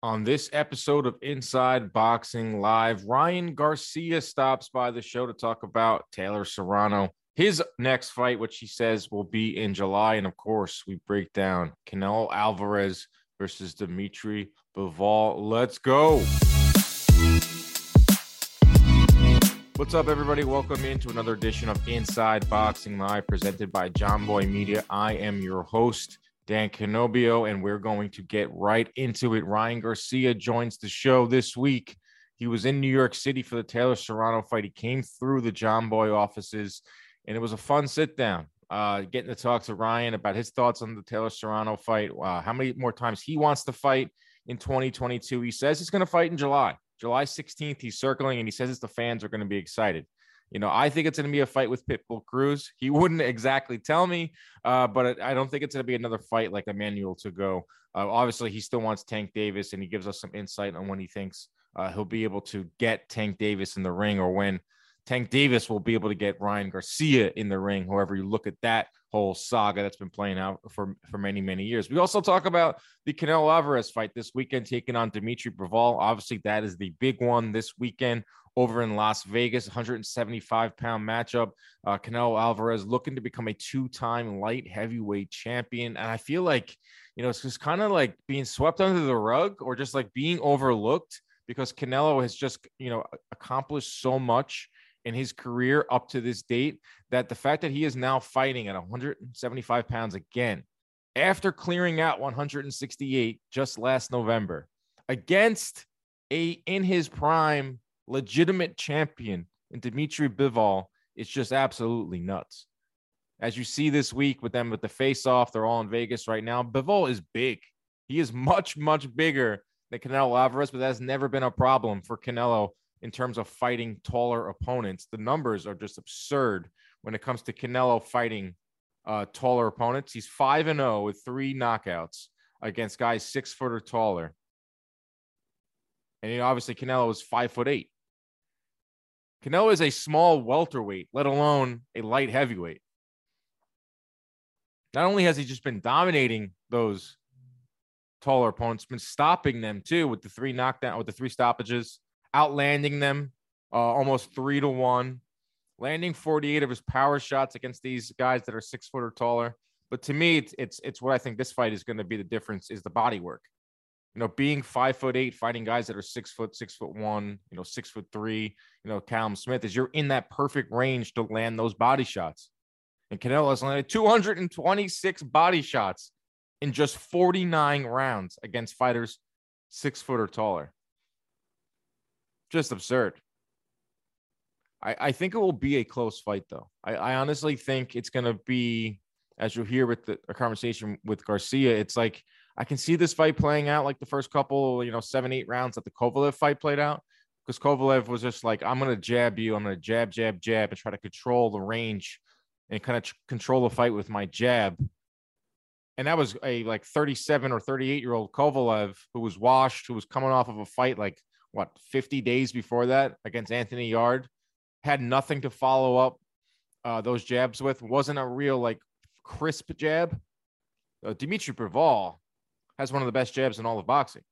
On this episode of Inside Boxing Live, Ryan Garcia stops by the show to talk about Taylor Serrano, his next fight, which he says will be in July. And of course, we break down Canelo Alvarez versus Dimitri Bivol. Let's go. What's up, everybody? Welcome into another edition of Inside Boxing Live, presented by John Boy Media. I am your host, Dan Canobio, and we're going to get right into it. Ryan Garcia joins the show this week. He was in New York City for the Taylor Serrano fight. He came through the John Boy offices, and it was a fun sit down. Getting to talk to Ryan about his thoughts on the Taylor Serrano fight, how many more times he wants to fight in 2022. He says he's going to fight in July 16th. He's circling, and he says the fans are going to be excited. You know, I think it's going to be a fight with Pitbull Cruz. He wouldn't exactly tell me, but I don't think it's going to be another fight like Emmanuel to go. Obviously, he still wants Tank Davis, and he gives us some insight on when he thinks he'll be able to get Tank Davis in the ring, or when Tank Davis will be able to get Ryan Garcia in the ring. However you look at that whole saga that's been playing out for many, many years. We also talk about the Canelo Alvarez fight this weekend, taking on Dimitri Bivol. Obviously, that is the big one this weekend over in Las Vegas, 175-pound matchup. Canelo Alvarez looking to become a two-time light heavyweight champion. And I feel like, you know, it's just kind of like being swept under the rug, or just like being overlooked, because Canelo has just, you know, accomplished so much in his career up to this date, that the fact that he is now fighting at 175 pounds again, after clearing out 168 just last November against in his prime, legitimate champion in Dimitri Bivol, is just absolutely nuts. As you see this week with them with the face-off, they're all in Vegas right now. Bivol is big. He is much, much bigger than Canelo Alvarez, but that has never been a problem for Canelo in terms of fighting taller opponents. The numbers are just absurd when it comes to Canelo fighting taller opponents. He's 5-0 with 3 knockouts against guys 6 foot or taller. And, you know, obviously Canelo is 5'8". Canelo is a small welterweight, let alone a light heavyweight. Not only has he just been dominating those taller opponents, been stopping them too with the 3 stoppages, outlanding them almost 3-1, landing 48 of his power shots against these guys that are 6 foot or taller. But to me, it's what I think this fight is going to be the difference, is the body work. You know, being 5'8", fighting guys that are 6 foot, 6'1", you know, 6'3", you know, Callum Smith, is you're in that perfect range to land those body shots. And Canelo has landed 226 body shots in just 49 rounds against fighters 6 foot or taller. Just absurd. I think it will be a close fight, though. I honestly think it's going to be, as you'll hear with a conversation with Garcia, it's like I can see this fight playing out like the first couple, 7-8 rounds that the Kovalev fight played out, because Kovalev was just like, I'm going to jab you. I'm going to jab, and try to control the range and kind of control the fight with my jab. And that was a like 37 or 38-year-old Kovalev who was washed, who was coming off of a fight like, 50 days before that against Anthony Yard, had nothing to follow up those jabs with. Wasn't a real like crisp jab. Dimitri Bivol has one of the best jabs in all of boxing.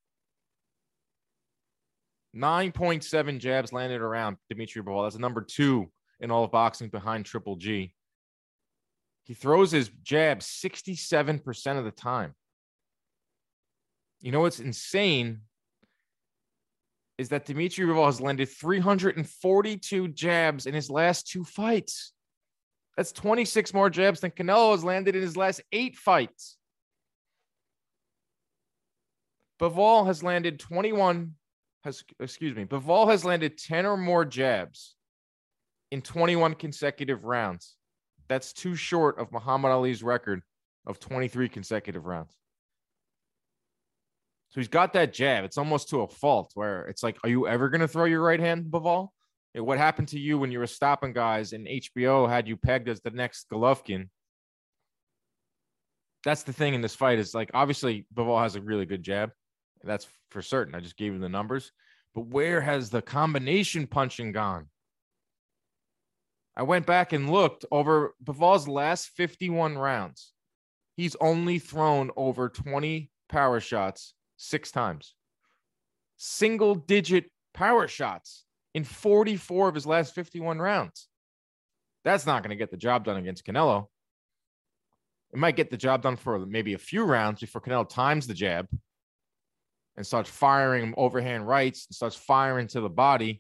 9.7 jabs landed around Dimitri Bivol. That's number 2 in all of boxing, behind Triple G. He throws his jab 67% of the time. You know what's insane is that Dimitri Bivol has landed 342 jabs in his last 2 fights. That's 26 more jabs than Canelo has landed in his last 8 fights. Bivol has landed Bivol has landed 10 or more jabs in 21 consecutive rounds. That's too short of Muhammad Ali's record of 23 consecutive rounds. So he's got that jab. It's almost to a fault, where it's like, are you ever going to throw your right hand, Bivol? What happened to you when you were stopping guys and HBO had you pegged as the next Golovkin? That's the thing in this fight, is like, obviously Bivol has a really good jab. That's for certain. I just gave him the numbers. But where has the combination punching gone? I went back and looked over Bivol's last 51 rounds. He's only thrown over 20 power shots 6 times. single-digit power shots in 44 of his last 51 rounds. That's not going to get the job done against Canelo. It might get the job done for maybe a few rounds before Canelo times the jab and starts firing overhand rights and starts firing to the body.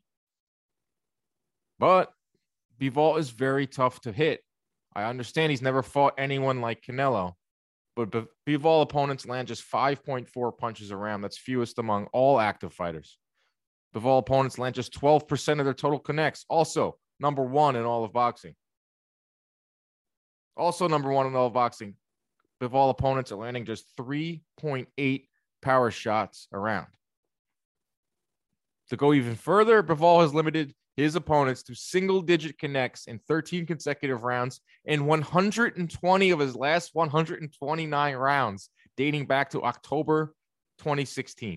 But Bivol is very tough to hit. I understand he's never fought anyone like Canelo, but Bivol opponents land just 5.4 punches a round. That's fewest among all active fighters. Bivol opponents land just 12% of their total connects. Also, number one in all of boxing. Also, number one in all of boxing. Bivol opponents are landing just 3.8 power shots a round. To go even further, Bivol has limited his opponents to single-digit connects in 13 consecutive rounds and 120 of his last 129 rounds, dating back to October 2016.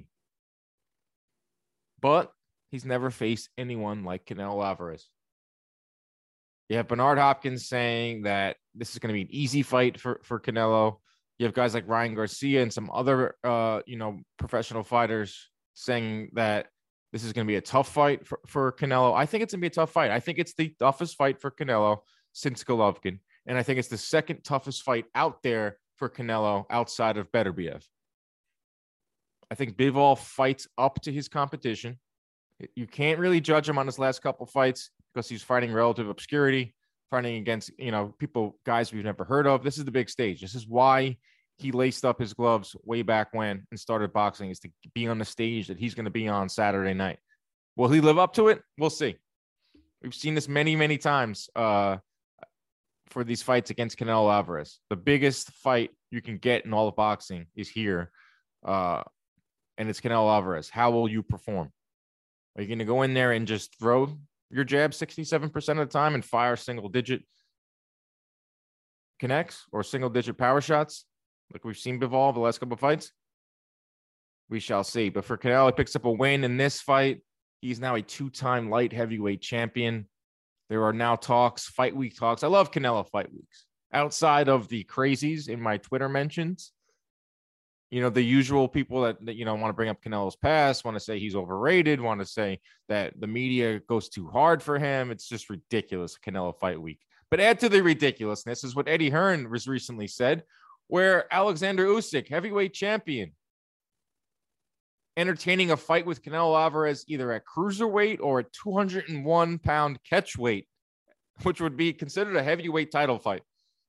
But he's never faced anyone like Canelo Alvarez. You have Bernard Hopkins saying that this is going to be an easy fight for Canelo. You have guys like Ryan Garcia and some other, professional fighters saying that this is going to be a tough fight for Canelo. I think it's going to be a tough fight. I think it's the toughest fight for Canelo since Golovkin. And I think it's the second toughest fight out there for Canelo outside of Beterbiev. I think Bivol fights up to his competition. You can't really judge him on his last couple fights because he's fighting relative obscurity, fighting against, guys we've never heard of. This is the big stage. This is why he laced up his gloves way back when and started boxing, is to be on the stage that he's going to be on Saturday night. Will he live up to it? We'll see. We've seen this many, many times for these fights against Canelo Alvarez. The biggest fight you can get in all of boxing is here, and it's Canelo Alvarez. How will you perform? Are you going to go in there and just throw your jab 67% of the time and fire single-digit connects or single-digit power shots like we've seen Bivol the last couple of fights? We shall see. But for Canelo, he picks up a win in this fight. He's now a two-time light heavyweight champion. There are now talks, fight week talks. I love Canelo fight weeks. Outside of the crazies in my Twitter mentions, the usual people that want to bring up Canelo's past, want to say he's overrated, want to say that the media goes too hard for him. It's just ridiculous, Canelo fight week. But add to the ridiculousness is what Eddie Hearn was recently said, where Alexander Usyk, heavyweight champion, entertaining a fight with Canelo Alvarez either at cruiserweight or at 201-pound catch weight, which would be considered a heavyweight title fight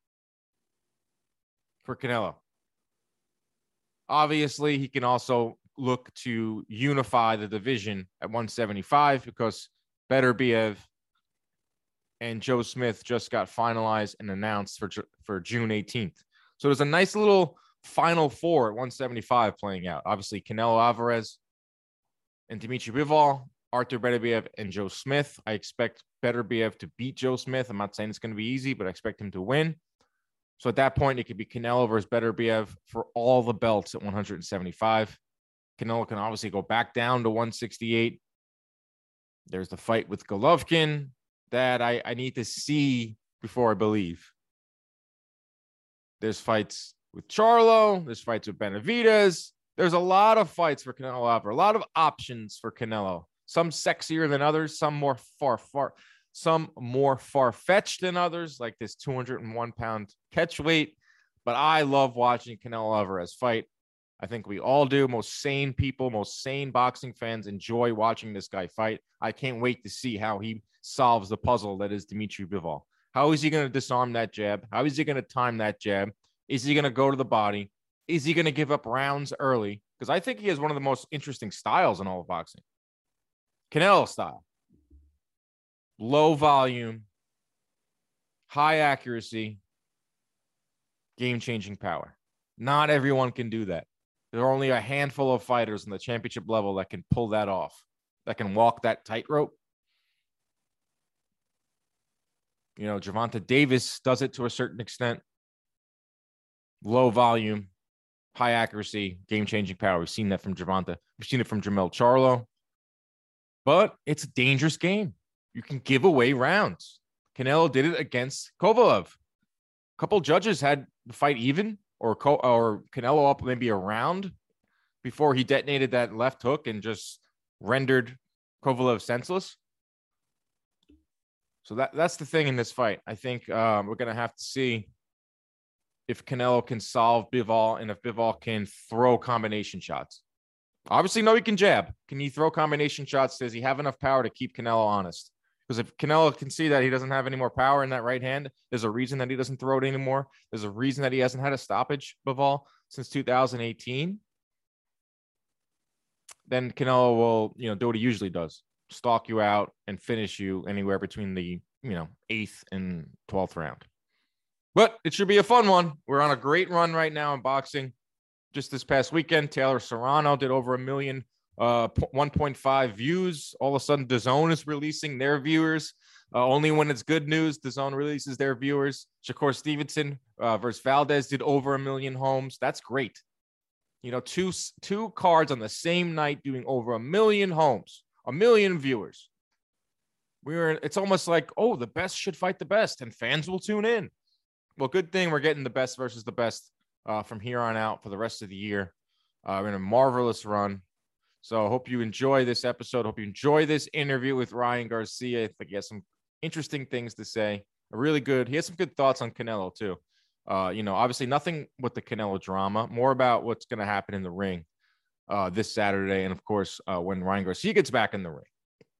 for Canelo. Obviously, he can also look to unify the division at 175 because Beterbiev and Joe Smith just got finalized and announced for June 18th. So there's a nice little Final Four at 175 playing out. Obviously, Canelo Alvarez and Dimitri Bivol, Arthur Beterbiev, and Joe Smith. I expect Beterbiev to beat Joe Smith. I'm not saying it's going to be easy, but I expect him to win. So at that point, it could be Canelo versus Beterbiev for all the belts at 175. Canelo can obviously go back down to 168. There's the fight with Golovkin that I need to see before I believe. There's fights with Charlo. There's fights with Benavidez. There's a lot of fights for Canelo Alvarez, a lot of options for Canelo. Some sexier than others, some more far-fetched than others, like this 201-pound catch weight. But I love watching Canelo Alvarez fight. I think we all do. Most sane people, most sane boxing fans enjoy watching this guy fight. I can't wait to see how he solves the puzzle that is Dimitri Bivol. How is he going to disarm that jab? How is he going to time that jab? Is he going to go to the body? Is he going to give up rounds early? Because I think he has one of the most interesting styles in all of boxing. Canelo style. Low volume, high accuracy, game-changing power. Not everyone can do that. There are only a handful of fighters in the championship level that can pull that off, that can walk that tightrope. Gervonta Davis does it to a certain extent. Low volume, high accuracy, game-changing power. We've seen that from Gervonta. We've seen it from Jermell Charlo. But it's a dangerous game. You can give away rounds. Canelo did it against Kovalev. A couple judges had the fight even, or Canelo up maybe a round before he detonated that left hook and just rendered Kovalev senseless. So that's the thing in this fight. I think we're going to have to see if Canelo can solve Bivol and if Bivol can throw combination shots. Obviously, no, he can jab. Can he throw combination shots? Does he have enough power to keep Canelo honest? Because if Canelo can see that he doesn't have any more power in that right hand, there's a reason that he doesn't throw it anymore. There's a reason that he hasn't had a stoppage, Bivol, since 2018. Then Canelo will, do what he usually does. Stalk you out and finish you anywhere between the, 8th and 12th round. But it should be a fun one. We're on a great run right now in boxing. Just this past weekend, Taylor Serrano did over 1 million, 1.5 views. All of a sudden, DAZN is releasing their viewers. Only when it's good news, DAZN releases their viewers. Shakur Stevenson versus Valdez did over 1 million homes. That's great. Two cards on the same night doing over 1 million homes, 1 million viewers. It's almost like, oh, the best should fight the best, and fans will tune in. Well, good thing we're getting the best versus the best from here on out for the rest of the year. We're in a marvelous run. So I hope you enjoy this episode. Hope you enjoy this interview with Ryan Garcia. I think he has some interesting things to say. Really good. He has some good thoughts on Canelo too. Obviously nothing with the Canelo drama, more about what's going to happen in the ring this Saturday. And of course, when Ryan Garcia gets back in the ring,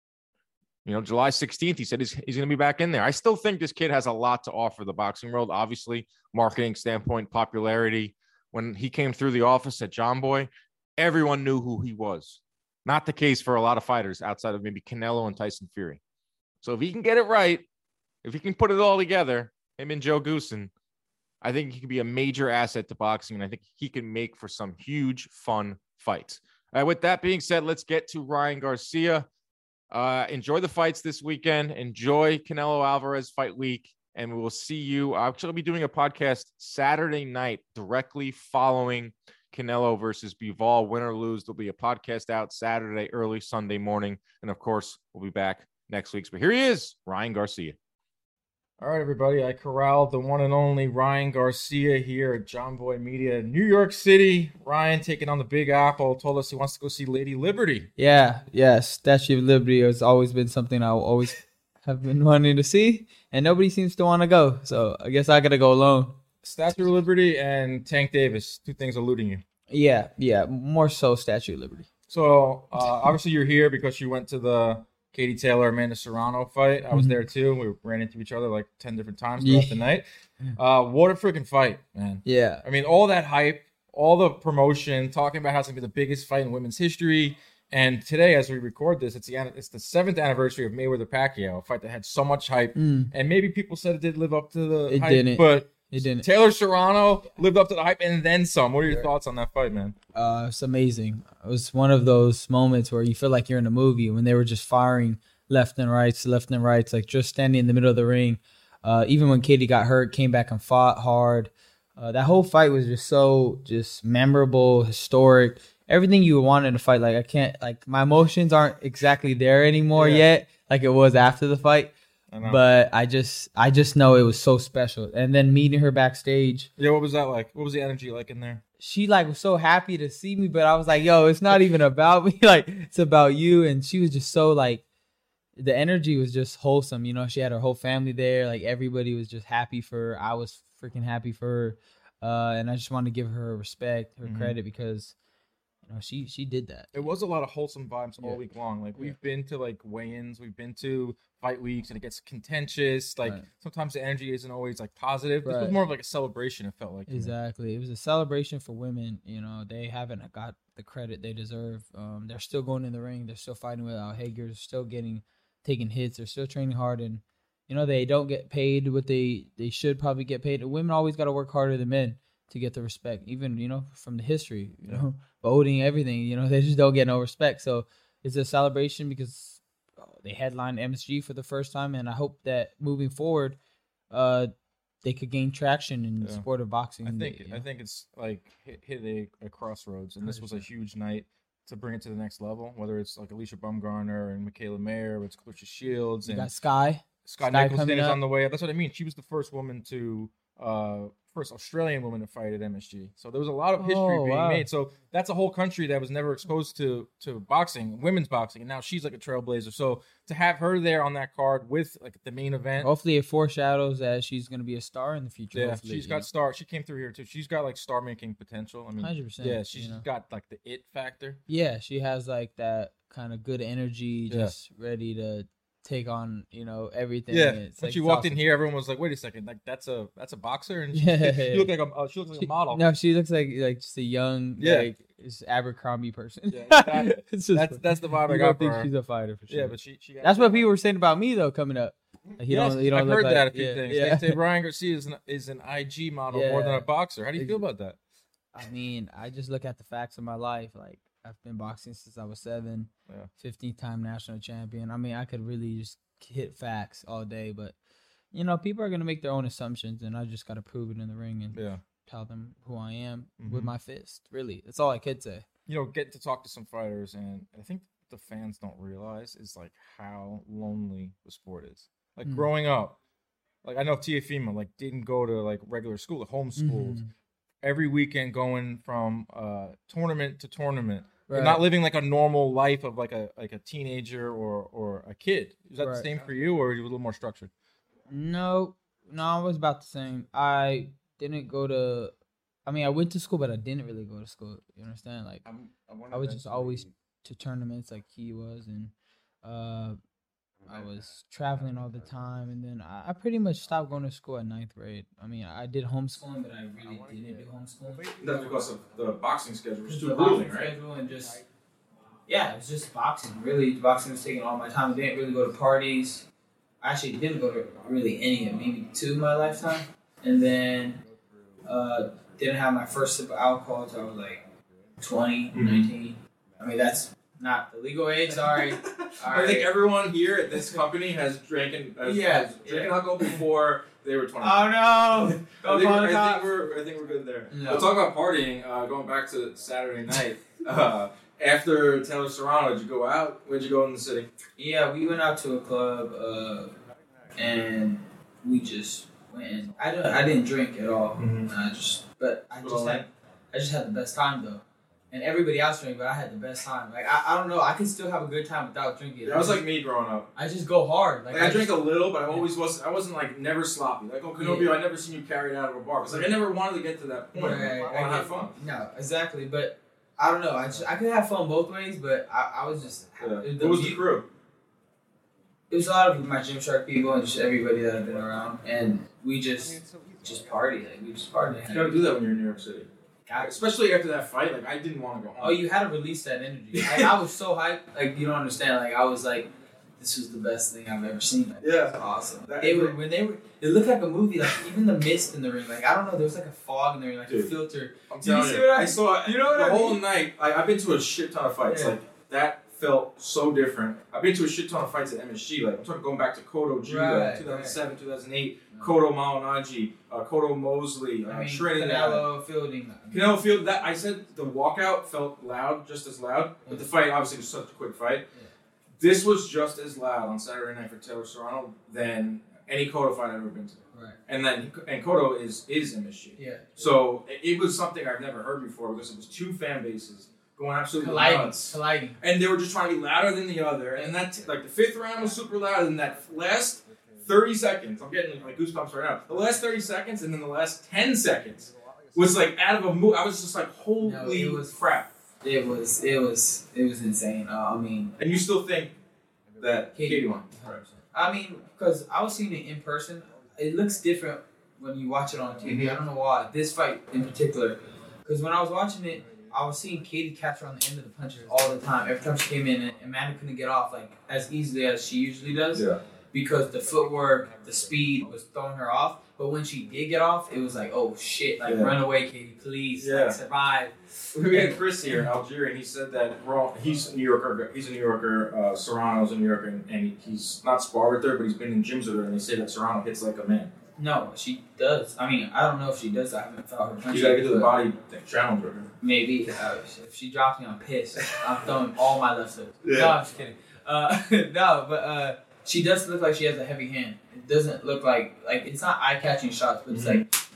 July 16th, he said he's going to be back in there. I still think this kid has a lot to offer the boxing world. Obviously, marketing standpoint, popularity. When he came through the office at John Boy, everyone knew who he was. Not the case for a lot of fighters outside of maybe Canelo and Tyson Fury. So if he can get it right, if he can put it all together, him and Joe Goossen, I think he could be a major asset to boxing, and I think he can make for some huge, fun fights. With that being said, let's get to Ryan Garcia. Enjoy the fights this weekend. Enjoy Canelo Alvarez fight week, and we will see you. I'll actually be doing a podcast Saturday night directly following Canelo versus Bivol. Win or lose, there'll be a podcast out Saturday, early Sunday morning, and of course, we'll be back next week. But here he is, Ryan Garcia. All right, everybody. I corralled the one and only Ryan Garcia here at John Boy Media, New York City. Ryan taking on the Big Apple, told us he wants to go see Lady Liberty. Yeah, Statue of Liberty has always been something I always have been wanting to see, and nobody seems to want to go, so I guess I got to go alone. Statue of Liberty and Tank Davis, two things eluding you. Yeah, more so Statue of Liberty. So, obviously you're here because you went to the Katie Taylor, Amanda Serrano fight. I was there too. We ran into each other like 10 different times throughout the night. What a freaking fight, man. Yeah. I mean, all that hype, all the promotion, talking about how it's going to be the biggest fight in women's history. And today, as we record this, it's the 7th anniversary of Mayweather-Pacquiao, a fight that had so much hype. And maybe people said it did live up to the hype. But it didn't. Taylor Serrano lived up to the hype and then some. What are your thoughts on that fight, man? It's amazing. It was one of those moments where you feel like you're in a movie when they were just firing left and right, like just standing in the middle of the ring. Even when Katie got hurt, came back and fought hard. That whole fight was just memorable, historic. Everything you wanted to fight. My emotions aren't exactly there anymore yet, like it was after the fight. But I just know it was so special. And then meeting her backstage. Yeah, what was that like? What was the energy like in there? She was so happy to see me, but I was like, yo, it's not even about me. It's about you. And she was just so the energy was just wholesome. She had her whole family there. Everybody was just happy for her. I was freaking happy for her. And I just wanted to give her respect, her credit, because she did that. It was a lot of wholesome vibes all week long. We've been to weigh-ins, we've been to fight weeks, and it gets contentious. Sometimes the energy isn't always positive. This was more of a celebration. It felt like exactly. It was a celebration for women. They haven't got the credit they deserve. They're still going in the ring. They're still fighting without Hager. They're still taking hits. They're still training hard, and they don't get paid what they should probably get paid. Women always got to work harder than men to get the respect, even from the history, voting, everything. They just don't get no respect. So it's a celebration because they headlined MSG for the first time, and I hope that moving forward, they could gain traction in the sport of boxing. I think it's hit a crossroads, and this was a huge night to bring it to the next level. Whether it's Alicia Baumgartner and Michaela Mayer, it's Clarissa Shields, you and got Sky Nicholson is on the way. That's what I mean. She was the first woman to first Australian woman to fight at MSG. So there was a lot of history being made. So that's a whole country that was never exposed to boxing, women's boxing, and now she's like a trailblazer. So to have her there on that card with like the main event, hopefully it foreshadows that she's going to be a star in the future. Yeah, she's got star. She came through here too. She's got like star making potential. I mean, 100%. Yeah, she's got like the it factor. Yeah, she has like that kind of good energy, just ready to take on, everything. Yeah, it's when like, she walked in here, everyone was like, "Wait a second, like that's a boxer," and she looks like a model. No, she looks like just a young, like Abercrombie person. Yeah, that's the vibe I got for her. She's a fighter for sure. Yeah, but she that's what people were saying about me though coming up. Like, I've heard that a few things. They say Ryan Garcia is an IG model more than a boxer. How do you feel about that? I mean, I just look at the facts of my life. Like, I've been boxing since I was 7, 15-time national champion. I mean, I could really just hit facts all day, but people are gonna make their own assumptions, and I just gotta prove it in the ring and tell them who I am with my fist. Really, that's all I could say. Get to talk to some fighters, and I think the fans don't realize is like how lonely the sport is. Like growing up, like I know Tiafima like didn't go to like regular school, homeschooled. Every weekend going from tournament to tournament. Right. Not living like a normal life of like a teenager or a kid. Is that the same for you, or are you a little more structured? No, I was about the same. I didn't go to. I mean, I went to school, but I didn't really go to school. You understand? Like, I was just always to tournaments, like he was, and I was traveling all the time, and then I pretty much stopped going to school at 9th grade. I mean, I did homeschooling, but I really didn't do homeschooling. That's because of the boxing schedule. It was too grueling, right? And just, it was just boxing. Really, boxing was taking all my time. I didn't really go to parties. I actually didn't go to really any, maybe 2 in my lifetime. And then didn't have my first sip of alcohol until I was like 20, 19. I mean, that's not the legal age, sorry. I think everyone here at this company has drinking alcohol before they were 20. Oh no! I think we're good there. No. We'll talk about partying. Going back to Saturday night. After Taylor Serrano, did you go out? Where'd you go in the city? Yeah, we went out to a club, and we just went. I didn't drink at all. I just had the best time though. And everybody else drank, but I had the best time. Like, I don't know. I can still have a good time without drinking. That was like me growing up. I just go hard. Like I drank a little, but I wasn't like never sloppy. Like, Canobio, I never seen you carry it out of a bar. Because like I never wanted to get to that point. I want to have fun. No, exactly. But I don't know. I could have fun both ways, but I was just... What was the crew? It was a lot of my Gymshark people and just everybody that I've been around. And we just party. Like, we just party. You gotta do that when you're in New York City. Especially after that fight, like, I didn't want to go home. Oh, you had to release that energy. Like, I was so hyped. Like, you don't understand. Like, I was like, this was the best thing I've ever seen. Like, it was awesome. It looked like a movie. Like, even the mist in the ring. Like, I don't know. There was like a fog in the ring, like a filter. I'm telling you. I saw it. You know what the whole night. I've been to a shit ton of fights. Yeah. Like, that felt so different. I've been to a shit ton of fights at MSG. Like, I'm talking going back to Cotto Judah, 2007, 2008. Cotto Malignaggi, Cotto Mosley, Trinidad. Canelo Fielding. That I said the walkout felt loud, just as loud, but the fight obviously was such a quick fight. Yeah. This was just as loud on Saturday night for Taylor Serrano than any Cotto fight I've ever been to. Right. And Cotto is MSG. Yeah. So it was something I've never heard before because it was 2 fan bases going absolutely nuts. Colliding. And they were just trying to be louder than the other. And that like the 5th round was super loud, and that last 30 seconds. I'm getting like goosebumps right now. The last 30 seconds and then the last 10 seconds was like out of a move. I was just like, holy crap. It was insane. I mean, and you still think that Katie won? I mean, because I was seeing it in person. It looks different when you watch it on TV. I don't know why. This fight in particular, because when I was watching it, I was seeing Katie catch her on the end of the punches all the time. Every time she came in, and Amanda couldn't get off like as easily as she usually does. Yeah. Because the footwork, the speed was throwing her off. But when she did get off, it was like, oh shit, like run away, Katie, please, like, survive. We had Chris here, Algerian. He said that he's a New Yorker. Serrano's a New Yorker, and he's not sparred with her, but he's been in gyms with her, and they say that Serrano hits like a man. No, she does. I mean, I don't know if she does. I haven't felt her punch. You gotta get to the body challenge with her. Maybe if she drops me, I'm pissed. I'm throwing all my left hooks. Yeah. No, I'm just kidding. She does look like she has a heavy hand. It doesn't look like it's not eye-catching shots, but it's like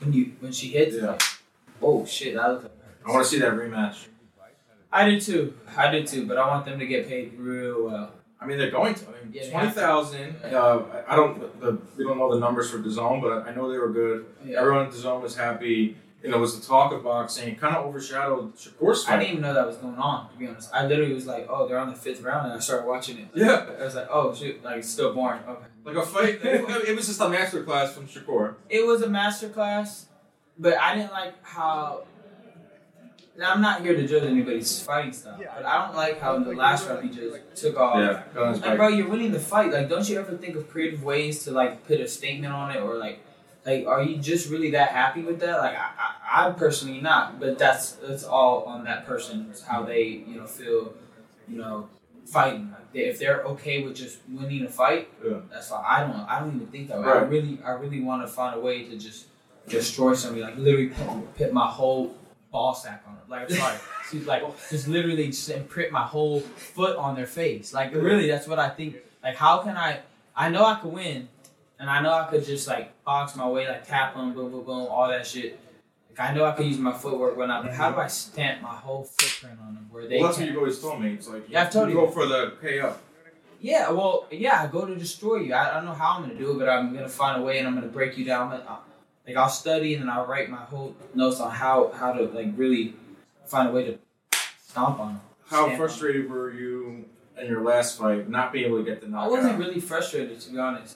when she hits. Yeah. Like, oh shit! That looks like I want to see that rematch. I do too. But I want them to get paid real well. I mean, they're going to. I mean, Yeah, 20,000. I don't. We don't know the numbers for DAZN, but I know they were good. Yeah. Everyone at DAZN was happy. You know, it was the talk of boxing. It kind of overshadowed Shakur's fight. I didn't even know that was going on, to be honest. I literally was like, oh, they're on the 5th round, and I started watching it. Yeah. I was like, oh, shoot, like, it's still boring. Okay. Like a fight. It was just a masterclass from Shakur. It was a masterclass, but I didn't like how... Now, I'm not here to judge anybody's fighting style, but I don't like how in the last round he just took off. Yeah. Like, bro, you're winning the fight. Like, don't you ever think of creative ways to, like, put a statement on it or, like, are you just really that happy with that? Like, I'm personally not, but that's all on that person. It's how they, feel, fighting. Like if they're okay with just winning a fight, that's fine. I don't even think that way. Right. I really want to find a way to just destroy somebody. Like literally put my whole ball sack on it. Like sorry, she's like just literally just imprint my whole foot on their face. Like really, that's what I think. Like how can I know I could win. And I know I could just, like, box my way, like, tap them, boom, boom, boom, all that shit. Like, I know I could use my footwork, whatnot, but how do I stamp my whole footprint on them where they Well, that's what you've always told me. It's like, I've told you. Go for the KO. Yeah, well, I go to destroy you. I don't know how I'm going to do it, but I'm going to find a way and I'm going to break you down. I'll study and then I'll write my whole notes on how to, like, really find a way to stomp on them. How frustrated were you in your last fight not being able to get the knockout? I wasn't really frustrated, to be honest.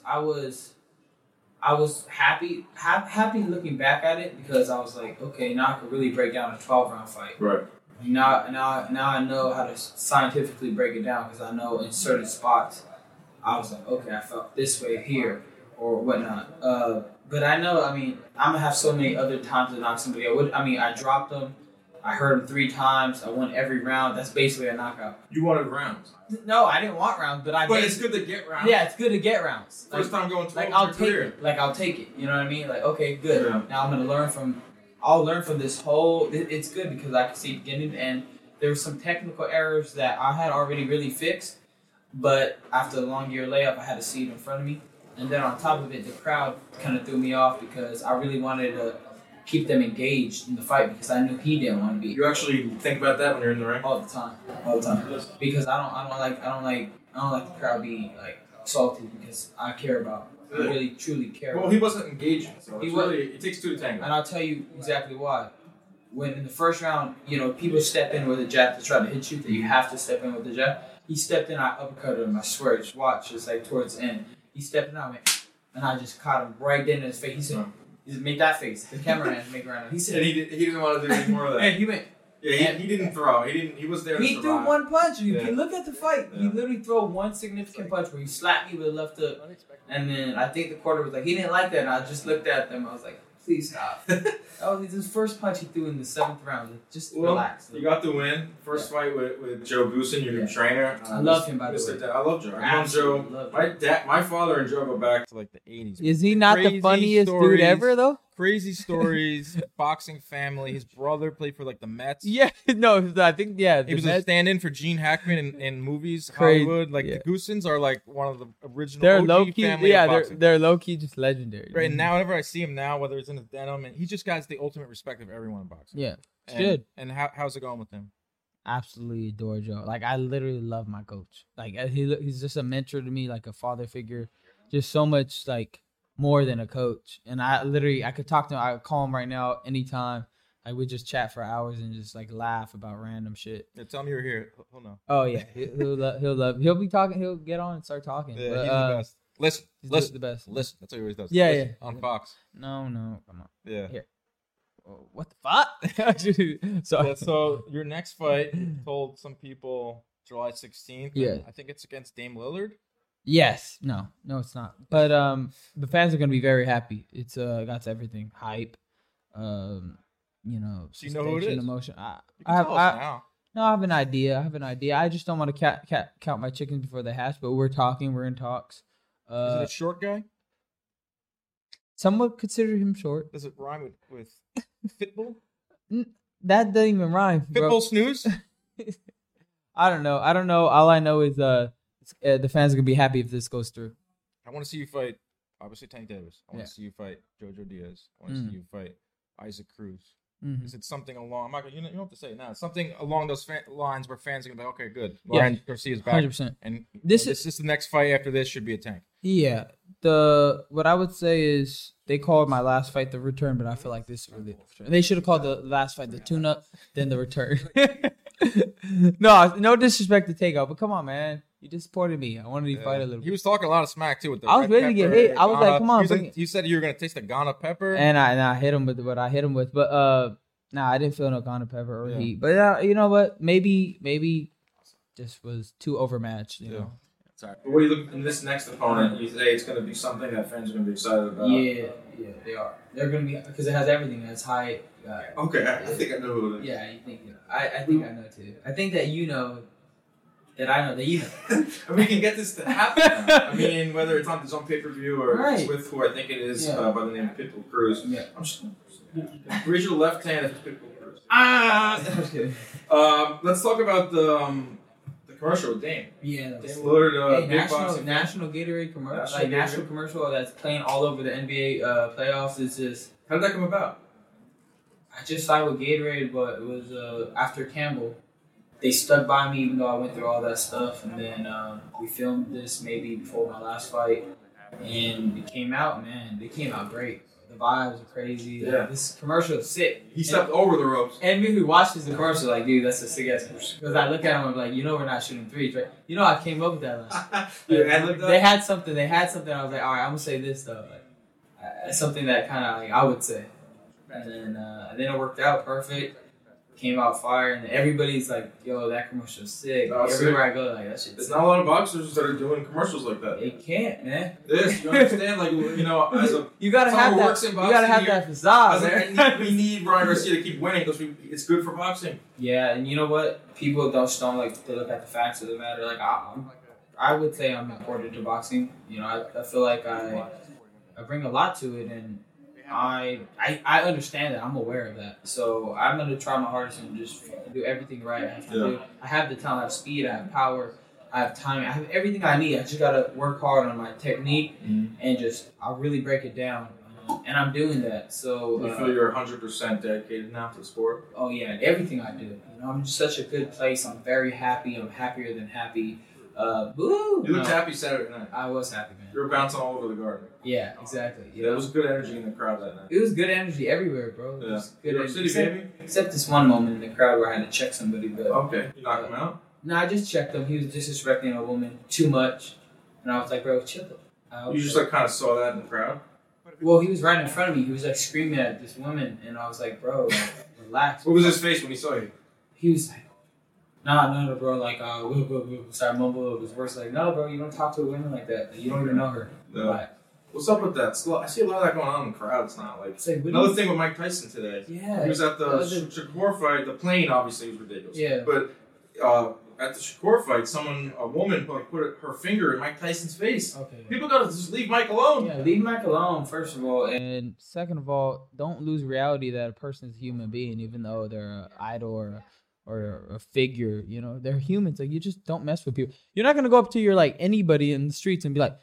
I was happy looking back at it because I was like, okay, now I could really break down a 12-round fight. Right. Now I know how to scientifically break it down because I know in certain spots, I was like, okay, I felt this way here or whatnot. But I know, I mean, I'm going to have so many other times to knock somebody out. I dropped them. I heard him 3 times. I won every round. That's basically a knockout. You wanted rounds. No, I didn't want rounds, but But it's good to get rounds. Yeah, it's good to get rounds. First time going 12 like in I'll your take career. it. Like I'll take it. You know what I mean? Like okay, good. Yeah. Now I'm gonna learn from. I'll learn from this whole. It's good because I can see beginning to end. There were some technical errors that I had already really fixed, but after the long year layup, I had to see it in front of me. And then on top of it, the crowd kind of threw me off because I really wanted to keep them engaged in the fight because I knew he didn't want to be. You actually think about that when you're in the ring? All the time. Because I don't like the crowd being like salty because I care about. I really truly care. Well, about he wasn't engaging, so it takes 2 to tango. And I'll tell you exactly why. When in the first round, people step in with a jab to try to hit you, that you have to step in with the jab. He stepped in, I uppercutted him. I swear, just watch. It's like towards the end. He stepped in, I went, and I just caught him right then in his face. He said, "He said, make that face." The cameraman make around. He said, and he didn't want to do any more of that. And he went. Yeah, he didn't throw. He was there. He to threw one punch. You can look at the fight. Yeah. He literally threw one significant punch where he slapped me with a left hook, and then I think the quarter was like, he didn't like that. And I just looked at them. I was like, please stop. That was his first punch he threw in the 7th round. Just relax. You got the win. First fight with Joe Goosen, your new trainer. I love him, by the way. I love Joe. I love Joe. My father and Joe go back to like the 80s. Is he not the funniest dude ever, though? Crazy stories, boxing family. His brother played for like the Mets. Yeah, no, I think, yeah. He was a stand-in for Gene Hackman in movies, Crazy. Hollywood. Like the Goosens are like one of the original they're OG low-key, family of boxing. they're low-key just legendary. Right, and now whenever I see him now, whether it's in his denim, and he just got the ultimate respect of everyone in boxing. Yeah, it's good. And how's it going with him? Absolutely adore Joe. Like, I literally love my coach. Like, he's just a mentor to me, like a father figure. Just so much, like, more than a coach. And I could talk to him. I could call him right now anytime. Like, we just chat for hours and just, like, laugh about random shit. Yeah, tell me you're here. He'll know. Oh, yeah. He'll love. He'll be talking. He'll get on and start talking. Yeah, but, he's the best. Listen. The best. Listen. That's what he always does. Yeah, Listen, yeah. On Fox. No, come on. Yeah. Here. Oh, what the fuck? So your next fight told some people July 16th. Yeah. I think it's against Dame Lillard. Yes. No, it's not. But the fans are gonna be very happy. It's got everything. Hype. So you know who it suspension, is. Emotion. You can tell us now. No, I have an idea. I just don't want to count my chickens before they hatch. But we're talking. We're in talks. Is it a short guy? Some would consider him short. Does it rhyme with Pitbull? That doesn't even rhyme. Pitbull snooze? I don't know. All I know is the fans are gonna be happy if this goes through. I want to see you fight obviously Tank Davis. I want to see you fight Jojo Diaz. I want to see you fight Isaac Cruz. Is it something along? I'm not gonna. You don't have to say it now. It's something along those lines where fans are gonna be okay, good. Ryan Garcia's back. 100%. And this is the next fight after this should be a Tank. Yeah. What I would say is they called my last fight the return, but I feel like this is really the return. They should have called the last fight the tune-up, then the return. No disrespect to Takeout, but come on, man. You disappointed me. I wanted to fight a little bit. He was talking a lot of smack too with the I was ready to get hit. I was like, come on. You said you were gonna taste the Ghana pepper. And I hit him with what I hit him with. But I didn't feel no Ghana pepper or heat. But you know what? Maybe this was too overmatched, you know. Sorry. But what do you look in this next opponent? You say it's going to be something that fans are going to be excited about. Yeah, they are. They're going to be because it has everything. It has height. Okay, I think I know who it is. Yeah, you think I think I know too. I think that you know that I know that you know. And we can get this to happen. I mean, whether it's on his own pay-per-view or it's with who I think it is by the name of Pitbull Cruz. Yeah. I'm just raise your left hand if it's Pitbull Cruz. I'm just kidding. Let's talk about the commercial with Dame. Yeah, Dame Lillard, national Gatorade commercial, national commercial that's playing all over the NBA playoffs. It's just how did that come about? I just signed with Gatorade, but it was after Campbell. They stuck by me even though I went through all that stuff, and then we filmed this maybe before my last fight, and it came out, man. They came out great. The vibes are crazy. Yeah. This commercial is sick. He stepped over the ropes. And me who watches the commercial, like, dude, that's a sick ass commercial. Because I look at him, I'm like, we're not shooting threes, right? I came up with that last. They had something. I was like, all right, I'm gonna say this though, like, something that kind of like I would say, and then it worked out perfect. Came out fire, and everybody's like, "Yo, that commercial's sick." No, everywhere I go, like that shit's There's sick. not a lot of boxers that are doing commercials like that. They can't, man. This, you understand? Like, as a you gotta have that. You gotta have that facade. We need Ryan Garcia to keep winning because it's good for boxing. Yeah, and you know what? People don't like to look at the facts of the matter. Like I would say I'm important to boxing. I feel like I bring a lot to it, and I understand that. I'm aware of that. So I'm going to try my hardest and just do everything right I have to do. I have the talent, I have speed, I have power, I have time, I have everything I need. I just got to work hard on my technique and I'll really break it down. And I'm doing that. So you feel you're 100% dedicated now to the sport? Oh, yeah. Everything I do. I'm in such a good place. I'm very happy. I'm happier than happy. You looked happy Saturday night. I was happy, man. You were bouncing all over the garden. Yeah, exactly. Yeah, it was good energy in the crowd that night. It was good energy everywhere, bro. Yeah. Good New York City, baby. Except this one moment in the crowd where I had to check somebody. But okay, you knocked him out? No, I just checked him. He was disrespecting a woman too much, and I was like, bro, chill. You just kind of saw that in the crowd? Well, he was right in front of me. He was screaming at this woman, and I was like, bro, relax. What was his face when he saw you? He was like, no, bro, sorry, mumble. It was worse. Like, no, bro, you don't talk to a woman like that. You don't even know her. No. Like, what's up with that? I see a lot of that going on in the crowds now. Like another thing with Mike Tyson today. Yeah. He was at the Shakur fight. The plane obviously was ridiculous. Yeah. But at the Shakur fight, a woman put her finger in Mike Tyson's face. Okay. People gotta just leave Mike alone. Yeah, leave Mike alone, first of all. And second of all, don't lose reality that a person is a human being, even though they're an idol or a figure. They're humans. Like, you just don't mess with people. You're not gonna go up to your anybody in the streets and be like,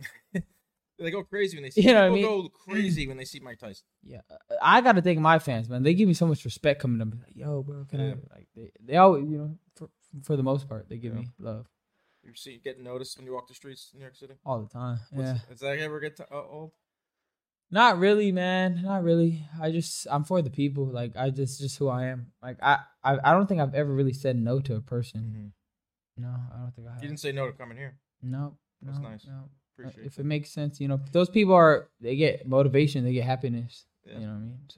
they go crazy when they see. Go crazy when they see Mike Tyson. Yeah, I gotta thank my fans, man. They give me so much respect coming up. Like, yo, bro, can I? Like, they always, for the most part, they give me love. You get noticed when you walk the streets in New York City all the time. Yeah. Does that ever get old? Not really, man. Not really. I'm for the people. Like, just who I am. Like, I don't think I've ever really said no to a person. Mm-hmm. No, I don't think I have. You didn't say no to coming here. No. That's nice. No. Appreciate if it makes sense, those people they get motivation, they get happiness. Yeah. You know what I mean? So.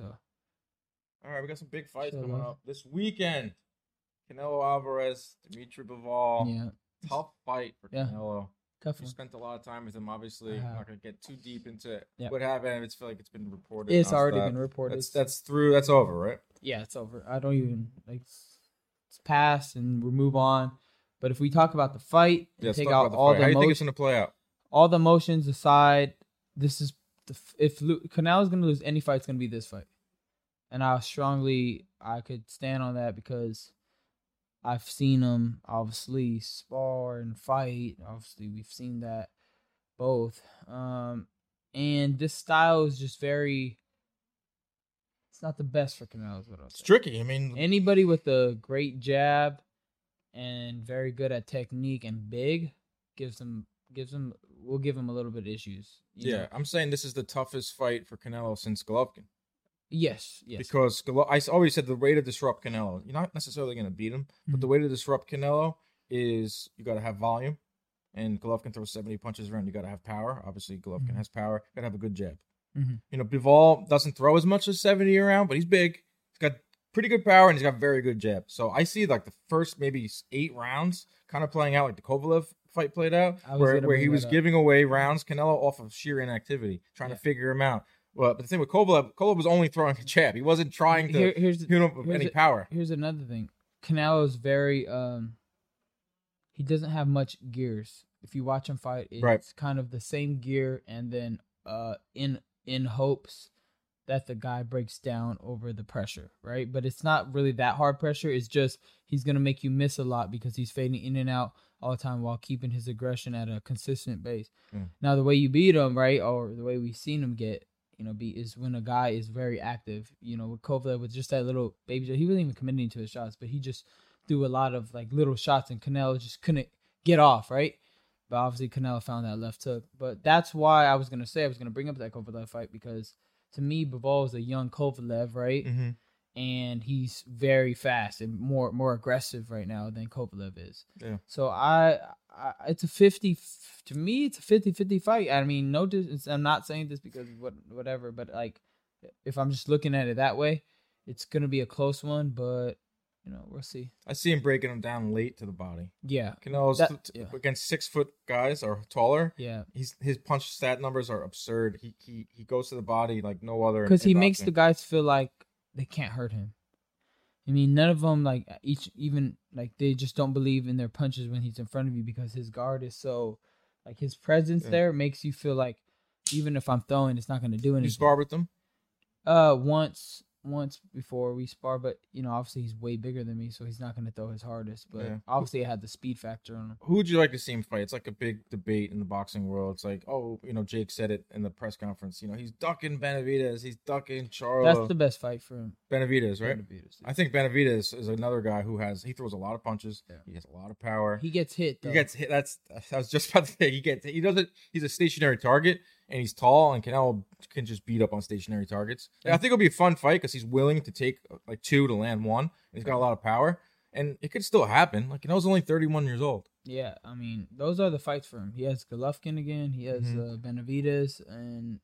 All right, we got some big fights coming up this weekend. Canelo Alvarez, Dimitri Bivol. Yeah. Tough fight for Canelo. Tough. You spent a lot of time with him, obviously. I'm not going to get too deep into what happened. I feel like it's been reported. It's already been reported. That's through. That's over, right? Yeah, it's over. I don't even, it's past and we move on. But if we talk about the fight, take out all the emotions. How do you think it's going to play out? All the emotions aside, this is, if Canelo is going to lose any fight, it's going to be this fight. And I could stand on that because I've seen him obviously spar and fight. Obviously, we've seen that both. And and this style is just very. It's not the best for Canelo. Is what I'll It's say. tricky. I mean, Anybody with a great jab and very good at technique and big will give him a little bit of issues. You know? I'm saying this is the toughest fight for Canelo since Golovkin. Yes. Because I always said the way to disrupt Canelo, you're not necessarily going to beat him, but the way to disrupt Canelo is you got to have volume. And Golovkin throws 70 punches around. You got to have power. Obviously, Golovkin has power. Got to have a good jab. You know, Bivol doesn't throw as much as 70 around, but he's big. He's got pretty good power, and he's got very good jab. So I see like the first maybe 8 rounds kind of playing out like the Kovalev fight played out, where he was giving away rounds, Canelo off of sheer inactivity, trying to figure him out. Well, but the thing with Kovalev was only throwing a jab. He wasn't trying to hit him with any power. Here's another thing. Canelo is very he doesn't have much gears. If you watch him fight, it's kind of the same gear, and then in hopes that the guy breaks down over the pressure, right? But it's not really that hard pressure. It's just he's going to make you miss a lot because he's fading in and out all the time while keeping his aggression at a consistent base. Now, the way you beat him, right, or the way we've seen him get, beat is when a guy is very active. With Kovalev, with just that little baby shot, he wasn't even committing to his shots, but he just threw a lot of like little shots, and Canelo just couldn't get off, right? But obviously, Canelo found that left hook. But that's why I was going to bring up that Kovalev fight, because to me, Bivol is a young Kovalev, right? And he's very fast and more aggressive right now than Kovalev is. Yeah. So it's a 50-50 fight. I mean, I'm not saying this because whatever, but like, if I'm just looking at it that way, it's going to be a close one, but we'll see. I see him breaking him down late to the body. Yeah. Canelo's against 6-foot guys or taller. Yeah. His punch stat numbers are absurd. He goes to the body like no other. Because he makes the guys feel like they can't hurt him. I mean, none of them they just don't believe in their punches when he's in front of you, because his guard is so like his presence there makes you feel like even if I'm throwing, it's not going to do anything. You spar with them? Once before we spar, but obviously he's way bigger than me, so he's not going to throw his hardest. But obviously it had the speed factor on him. Who would you like to see him fight? It's like a big debate in the boxing world. It's like, Jake said it in the press conference. He's ducking Benavidez, he's ducking Charlo. That's the best fight for him. Benavidez, right? Benavidez, yeah. I think Benavidez is another guy he throws a lot of punches. Yeah. He has a lot of power. He gets hit, though. He gets hit. I was just about to say he doesn't. He's a stationary target. And he's tall, and Canelo can just beat up on stationary targets. I think it'll be a fun fight because he's willing to take like 2 to land 1. And he's got a lot of power, and it could still happen. Like, Canelo's only 31 years old. Yeah, I mean, those are the fights for him. He has Golovkin again. He has Benavidez and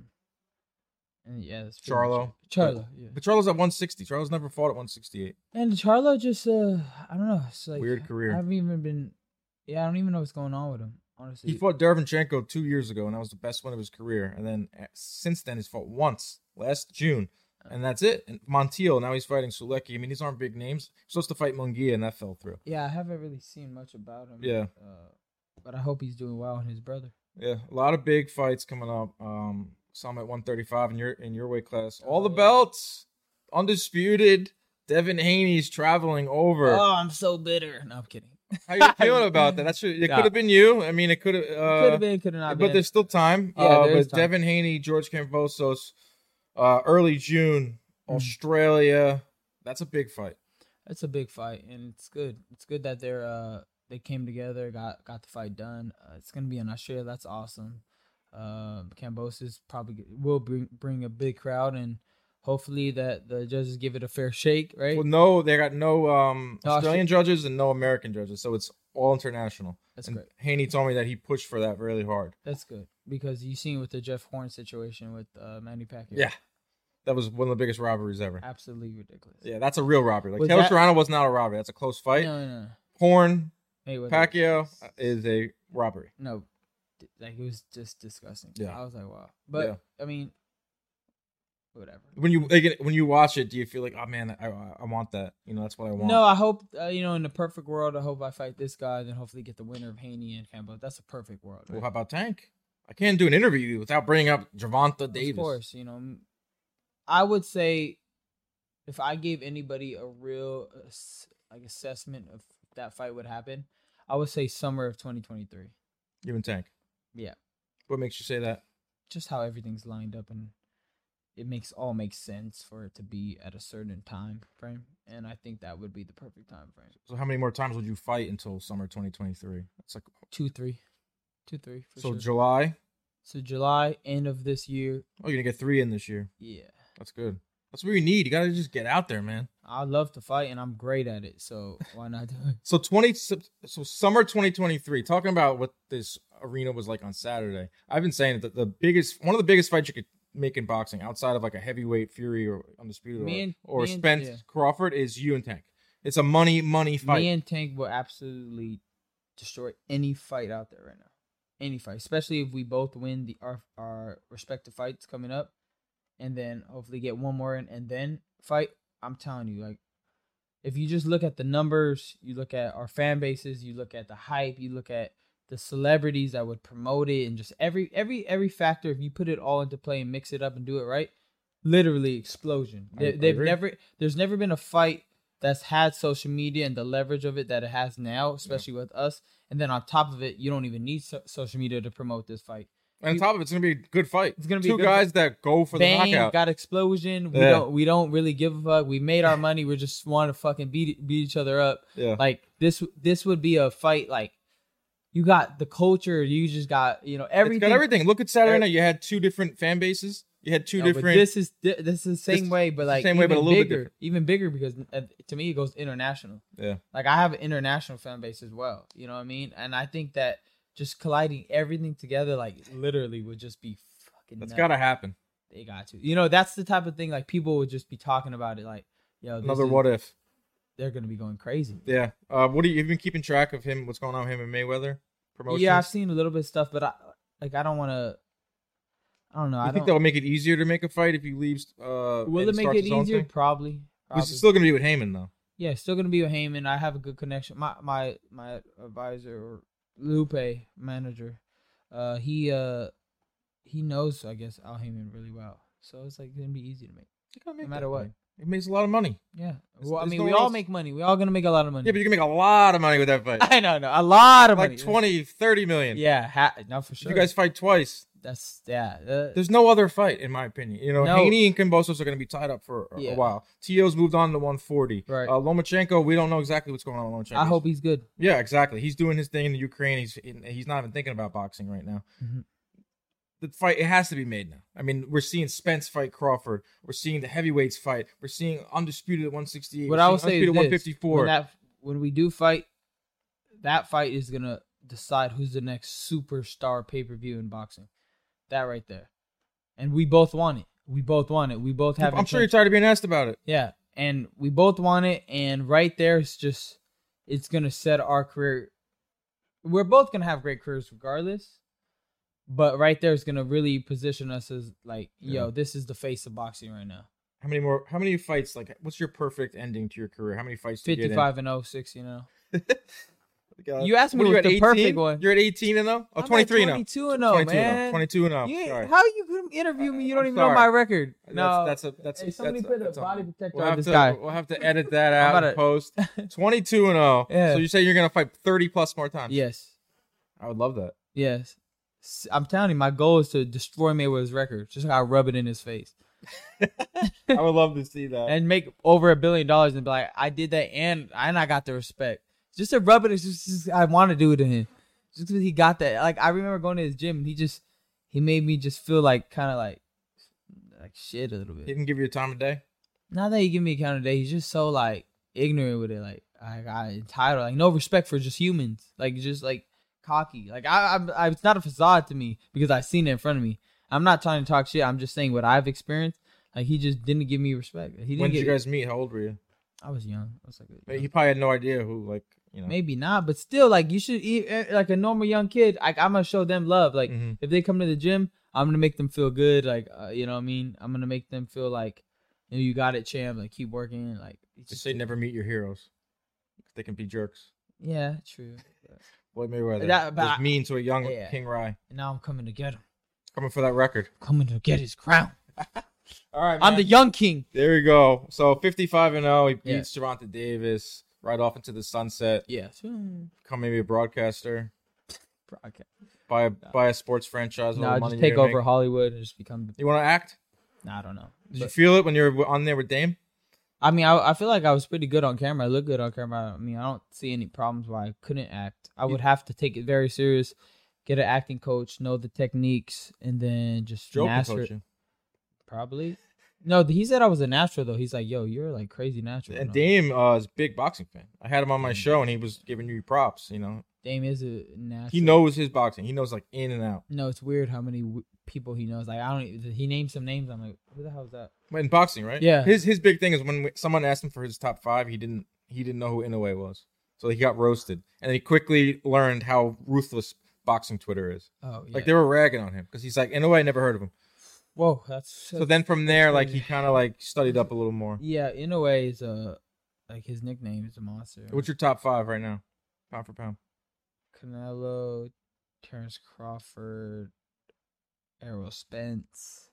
that's Charlo. Charlo, yeah. But Charlo's at 160. Charlo's never fought at 168. And Charlo just, I don't know. It's like weird career. I don't even know what's going on with him. Honestly, he fought Derevchenko 2 years ago, and that was the best one of his career. And then since then, he's fought once last June, and that's it. And Montiel, now he's fighting Sulecki. I mean, these aren't big names. He's supposed to fight Munguia, and that fell through. Yeah, I haven't really seen much about him. Yeah, but I hope he's doing well, and his brother. Yeah, a lot of big fights coming up. Some at 135 in your weight class. All the belts, undisputed. Devin Haney's traveling over. Oh, I'm so bitter. No, I'm kidding. How you feeling about that? That's it. Could have been you. I mean, it could have. Could have not been. But there's still time. Yeah, there is but time. Devin Haney, George Kambosos, early June, Australia. That's a big fight. That's a big fight, and it's good. It's good that they came together, got the fight done. It's gonna be in Australia. That's awesome. Kambosos probably will bring a big crowd, and hopefully that the judges give it a fair shake, right? Well, no, they got no Australian judges and no American judges, so it's all international. That's great. Haney told me that he pushed for that really hard. That's good, because you seen with the Jeff Horn situation with Manny Pacquiao. Yeah, that was one of the biggest robberies ever. Absolutely ridiculous. Yeah, that's a real robbery. Like, Taylor Serrano was not a robbery. That's a close fight. No. Horn, Mayweather. Pacquiao is a robbery. No, like, it was just disgusting. Yeah. I was like, wow. But I mean, whatever. When you watch it, do you feel like, oh man, I want that? That's what I want. No, I hope in the perfect world, I hope I fight this guy, then hopefully get the winner of Haney and Campbell. That's a perfect world. Right? Well, how about Tank? I can't do an interview without bringing up Gervonta Davis. Of course, I would say if I gave anybody a real assessment of if that fight would happen, I would say summer of 2023. You and Tank. Yeah. What makes you say that? just how everything's lined up, and it makes sense for it to be at a certain time frame, and I think that would be the perfect time frame. So how many more times would you fight until summer 2023? It's like 2-3 for so sure. July. So July, end of this year. Oh, you're gonna get 3 in this year. Yeah, That's good. That's what you need. You gotta just get out there, man. I love to fight, and I'm great at it. So why not do it? So summer 2023. Talking about what this arena was like on Saturday. I've been saying that one of the biggest fights you could make in boxing, outside of like a heavyweight Fury or Undisputed or Spence Crawford, is you and Tank. It's a money fight. Me and Tank will absolutely destroy any fight out there right now. Any fight, especially if we both win our respective fights coming up, and then hopefully get one more in and then fight. I'm telling you, like, if you just look at the numbers, you look at our fan bases, you look at the hype, you look at the celebrities that would promote it, and just every factor, if you put it all into play and mix it up and do it right, literally explosion. There's never been a fight that's had social media and the leverage of it that it has now, especially with us. And then on top of it, you don't even need social media to promote this fight. And on top of it, it's gonna be a good fight. It's gonna be two guys that go for the knockout. Got explosion. We don't really give a fuck. We made our money. We just want to fucking beat each other up. Yeah. Like this would be a fight. Like you got the culture. You just got everything. It's got everything. Look at Saturday night. You had 2 different fan bases. You had 2 different. This is the same way, but like same way, but a little bit different. Even bigger because to me it goes international. Yeah. Like I have an international fan base as well. You know what I mean? And I think that just colliding everything together, like literally, would just be fucking. That's nuts. gotta happen. They got to. That's the type of thing like people would just be talking about it. Like, another what if? They're gonna be going crazy. Yeah. You've been keeping track of him? What's going on with him and Mayweather promotions? Yeah, I've seen a little bit of stuff, but I don't want to. I don't know. I think that'll make it easier to make a fight if he leaves. Will it make it easier? Probably. It's still gonna be with Heyman though. Yeah, still gonna be with Heyman. I have a good connection. My advisor or Lupe manager, he knows, I guess, Al Heyman really well. So it's like gonna be easy to make. No matter what. It makes a lot of money. Yeah. Well, I mean, we all make money. We all gonna make a lot of money. Yeah, but you can make a lot of money with that fight. I know, a lot of money. Like 20, 30 million. Yeah, no, for sure. You guys fight twice. There's no other fight, in my opinion. No. Haney and Kambosos are going to be tied up for a while. T.O.'s moved on to 140. Right. Lomachenko, we don't know exactly what's going on with Lomachenko. I hope he's good. Yeah, exactly. He's doing his thing in the Ukraine. He's not even thinking about boxing right now. Mm-hmm. The fight, it has to be made now. I mean, we're seeing Spence fight Crawford. We're seeing the heavyweights fight. We're seeing Undisputed at 168. What I will say is 154. When we do fight, that fight is going to decide who's the next superstar pay-per-view in boxing. That right there. And we both want it. We both have it. I'm sure you're tired of being asked about it. Yeah. And we both want it. And right there, it's going to set our career. We're both going to have great careers regardless. But right there is going to really position us as like, this is the face of boxing right now. How many fights, like, what's your perfect ending to your career? How many fights do you get in? 55-0, 6-0. You asked me what what's the 18? perfect one. You're at 18-0? Oh, 23-0. 22-0, man. 22-0. How you could interview me? You don't even know my record. No, somebody put a body protector on this guy. We'll have to edit that out and post. 22-0. Yeah. So you say you're gonna fight 30 plus more times? Yes. I would love that. Yes. I'm telling you, my goal is to destroy Mayweather's record. Just like I rub it in his face. I would love to see that. And make over $1 billion and be like, I did that and I got the respect. Just to rub it, it's just I want to do it to him. Just because he got that. Like, I remember going to his gym and he made me just feel like kind of like shit a little bit. He didn't give you a time of day? Not that he give me a count of day. He's just so like ignorant with it. Like, I got entitled. Like, no respect for just humans. Like, just like cocky. Like, I it's not a facade to me because I seen it in front of me. I'm not trying to talk shit. I'm just saying what I've experienced. Like, he just didn't give me respect. When did you guys meet? How old were you? I was young. I was like, he probably had no idea who, like, maybe not, but still, like, you should like a normal young kid. Like, I'm gonna show them love. Like, if they come to the gym, I'm gonna make them feel good. Like, you know what I mean? I'm gonna make them feel like, you got it, champ. Like, keep working. Like, they say never meet your heroes. They can be jerks. Yeah, true. Floyd Mayweather was mean to a young King Rai. And now I'm coming to get him. Coming for that record. Coming to get his crown. All right, man. I'm the young king. There we go. So 55-0, he beats Gervonta Davis right off into the sunset. Yeah. Become maybe a broadcaster. buy a sports franchise. No, all the just money take you're gonna over make? Hollywood and just become. You want to act? Nah, I don't know. Did you feel it when you were on there with Dame? I mean, I feel like I was pretty good on camera. I look good on camera. I mean, I don't see any problems why I couldn't act. I would have to take it very serious, get an acting coach, know the techniques, and then just Joe can master coach it. you. Probably. No, he said I was a natural though. He's like, yo, you're like crazy natural. And No. Dame is a big boxing fan. I had him on my show, and he was giving you props. You know, Dame is a natural. he knows his boxing. He knows like in and out. No, it's weird how many people he knows. Like I don't. He named some names. I'm like, who the hell is that? In boxing, right? Yeah. His big thing is when someone asked him for his top 5, he didn't know who Inoue was, so he got roasted, and he quickly learned how ruthless boxing Twitter is. Oh, yeah. Like they were ragging on him because he's like Inoue, I never heard of him. Whoa, that's So then from there, like he crazy. kind of like studied up a little more. Yeah, in a way, is like his nickname is a monster. What's your top 5 right now, pound for pound? Canelo, Terrence Crawford, Errol Spence,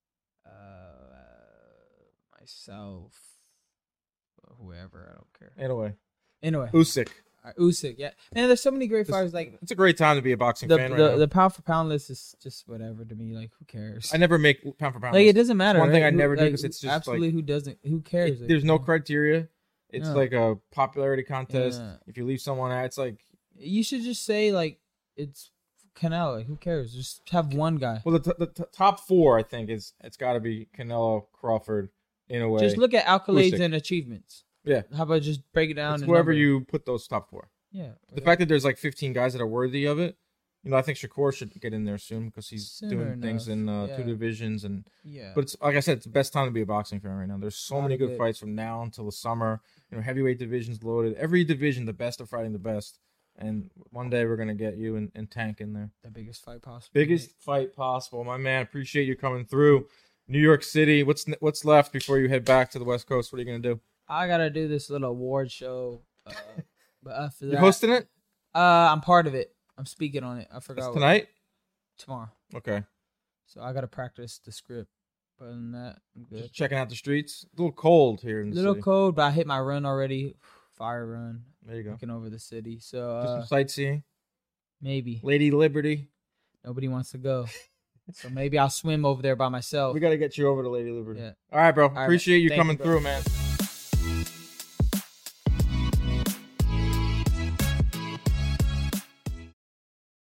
myself, whoever. I don't care. Inoue, Anyway, Usyk. Usyk. Yeah, man. There's so many great fighters. Like It's a great time to be a boxing the fan right now. the pound for pound list is just whatever to me. Like who cares? I never make pound for pound. Like it lists. doesn't matter. one thing right? I never do like, 'cause it's just, absolutely like, who doesn't. Who cares? There's no criteria. It's Yeah. like a popularity contest. Yeah. If you leave someone out, it's like, You should just say like it's Canelo. Like, who cares? Just have one guy. well, the top 4, I think it's got to be Canelo, Crawford, Inoue. Just look at accolades Usyk. and achievements. Yeah. How about just break it down? It's and wherever number? you put those top 4. Yeah. The fact that there's like 15 guys that are worthy of it, you know, I think Shakur should get in there soon because he's Soon doing things in enough, 2 yeah. divisions, and Yeah. but it's like I said, it's the best time to be a boxing fan right now. There's so Lot many of good good- fights from now until the summer. You know, heavyweight divisions loaded. Every division, the best are fighting the best, and one day we're gonna get you and Tank in there. the biggest fight possible. Biggest fight possible, my man. Appreciate you coming through. New York City. What's left before you head back to the West Coast? What are you gonna do? I gotta do this little award show. But after that, You hosting it? I'm part of it. I'm speaking on it. I forgot. It's what- tonight. Tomorrow. Okay. So I gotta practice the script. But other than that, I'm good. Just checking out the streets. A little cold here in the Little city. cold, but I hit my run already. Fire run. There you go. Looking over the city. Just So some sightseeing. maybe Lady Liberty. nobody wants to go. So maybe I'll swim over there by myself. We got to get you over to Lady Liberty. Yeah. All right, bro. right, Appreciate you thank you, coming bro. through, man.